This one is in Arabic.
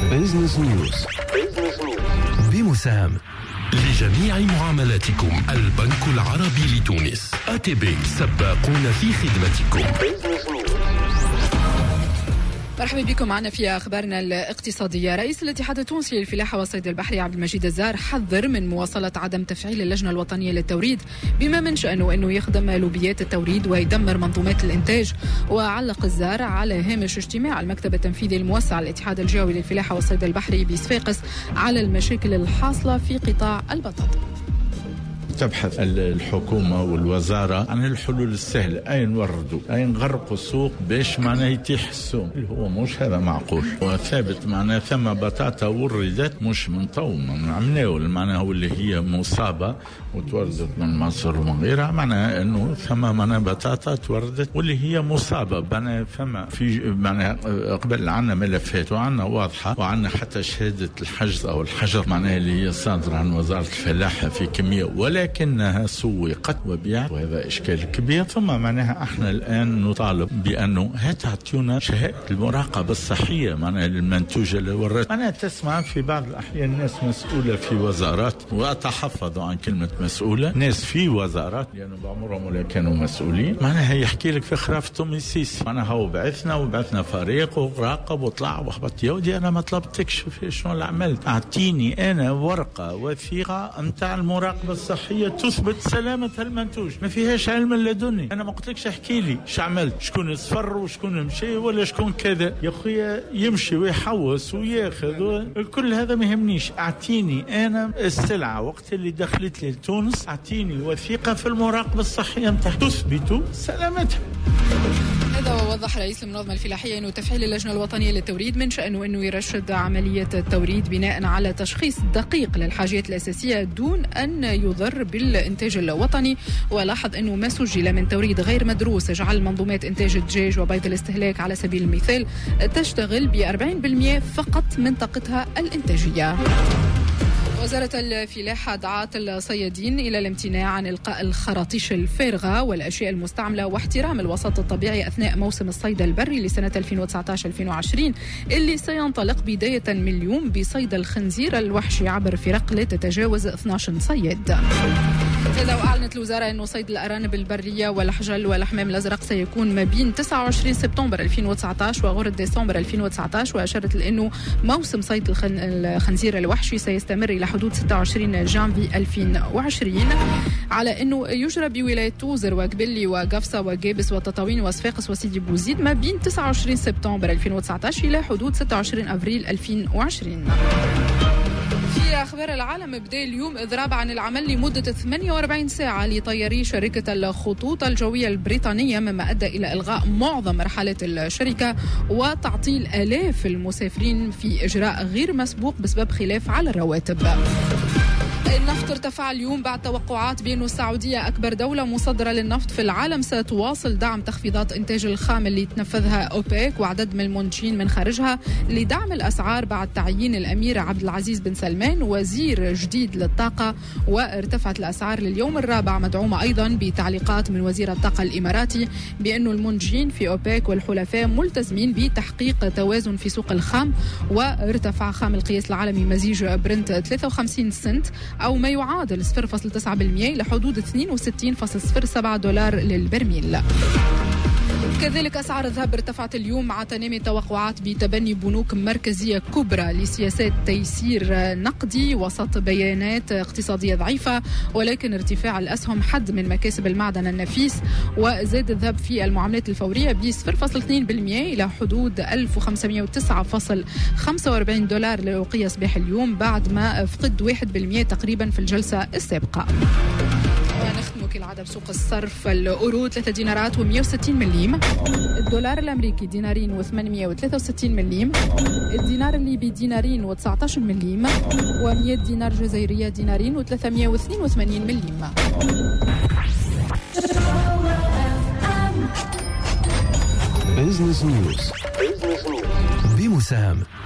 بيزنس نيوز بمساهم. لجميع معاملاتكم البنك العربي لتونس ATB سباقون في خدمتكم. مرحبا بكم معنا في أخبارنا الاقتصادية. رئيس الاتحاد التونسي للفلاحة والصيد البحري عبد المجيد الزار حذر من مواصلة عدم تفعيل اللجنة الوطنية للتوريد بما من شأنه أنه يخدم لوبيات التوريد ويدمر منظومات الإنتاج. وعلق الزار على هامش اجتماع المكتب التنفيذي الموسع للاتحاد الجوي للفلاحة والصيد البحري بصفاقس على المشاكل الحاصلة في قطاع البطاطا. تبحث الحكومة والوزارة عن الحلول السهلة، أي نوردوا أي نغرقوا السوق باش معناه يتيح السوق، اللي هو مش هذا معقول وثابت. معناه ثم بطاطا وردت مش من طو من عمناول، معناه واللي هي مصابة وتوردت من مصر ومن غيرها، معناه انه ثم معناه بطاطا توردت واللي هي مصابة. معناه ثم في معناه قبل عنا ملفات وعنا واضحة وعنا حتى شهادة الحجز أو الحجر معناه اللي هي صادرة عن وزارة الفلاحة في كمية، ولكنها سوقت وبيعت وهذا إشكال كبير. ثم معناها احنا الآن نطالب بأنه تعطيونا شهادة المراقبة الصحية معناها للمنتوج اللي ورد. أنا تسمع في بعض الأحيان ناس مسؤولة في وزارات، وأتحفظ عن كلمة مسؤولة، ناس في وزارات لأنه بعمرهم ولا كانوا مسؤولين معناها يحكي لك في خرافتهم السيسي معناها هو وبعثنا فريق وراقب وطلع وخبط يودي. أنا ما طلبتكش في شنو اللي عملت، أعطيني أنا ورقة وثيقة متاع المراقبة الصحية تثبت سلامة المنتوج، ما فيهاش علم لدني. أنا ما قلتلكش احكي لي شو عملت، شكون صفر وشكون مشي ولا شكون كذا. يا خويا يمشي ويحوس وياخذ كل هذا ما يهمنيش، أعطيني أنا السلعة وقت اللي دخلت لي تونس، أعطيني وثيقة في المراقبة الصحية متاع تثبت سلامتها. هذا ووضح رئيس المنظمة الفلاحية أنه تفعيل اللجنة الوطنية للتوريد من شأنه أنه يرشد عملية التوريد بناء على تشخيص دقيق للحاجات الأساسية دون أن يضر بالإنتاج الوطني. ولاحظ أنه ما سجل من توريد غير مدروس جعل منظومات إنتاج الدجاج وبيض الاستهلاك على سبيل المثال تشتغل ب40% فقط من طاقتها الإنتاجية. وزارة الفلاحة دعت الصيادين إلى الامتناع عن إلقاء الخراطيش الفارغة والأشياء المستعملة واحترام الوسط الطبيعي أثناء موسم الصيد البري لسنة 2019-2020 اللي سينطلق بداية من اليوم بصيد الخنزير الوحشي عبر فرق لا تتجاوز 12 صياد. إذا وأعلنت الوزارة أنه صيد الأرانب البرية والحجل والحمام الأزرق سيكون ما بين 29 سبتمبر 2019 وغرة ديسمبر 2019، وأشارت لأنه موسم صيد الخنزير الوحشي سيستمر إلى حدود 26 جانفي 2020، على أنه يجرى بولاية توزر وقبلي وقفصة وقابس وتطاوين وصفاقس وسيدي بوزيد ما بين 29 سبتمبر 2019 إلى حدود 26 أبريل 2020. في أخبار العالم، بدأ اليوم إضراب عن العمل لمدة 48 ساعة لطياري شركة الخطوط الجوية البريطانية، مما أدى إلى إلغاء معظم رحلات الشركة وتعطيل آلاف المسافرين في إجراء غير مسبوق بسبب خلاف على الرواتب. النفط ارتفع اليوم بعد توقعات بأن السعودية أكبر دولة مصدرة للنفط في العالم ستواصل دعم تخفيضات إنتاج الخام اللي تنفذها أوبيك وعدد من المنتجين من خارجها لدعم الأسعار بعد تعيين الأمير عبد العزيز بن سلمان وزير جديد للطاقة. وارتفعت الأسعار لليوم الرابع مدعومة أيضا بتعليقات من وزير الطاقة الإماراتي بأن المنتجين في أوبيك والحلفاء ملتزمين بتحقيق توازن في سوق الخام. وارتفع خام القياس العالمي مزيج برنت 53 سنت أو ما يعادل 0.9% لحدود 62.07 دولار للبرميل. كذلك أسعار الذهب ارتفعت اليوم مع تنامي التوقعات بتبني بنوك مركزية كبرى لسياسات تيسير نقدي وسط بيانات اقتصادية ضعيفة، ولكن ارتفاع الأسهم حد من مكاسب المعدن النفيس. وزاد الذهب في المعاملات الفورية ب 0.2% إلى حدود 1509.45 دولار للأوقية صباح اليوم بعد ما فقد 1% تقريبا في الجلسة السابقة. ونختم كالعادة بسوق الصرف. الأورو 3 دينارات و160 مليم، الدولار الأمريكي دينارين و863 مليم، الدينار الليبي دينارين و19 مليم، و100 دينار جزائرية دينارين و382 مليم. بيزنس نيوز بمساهم.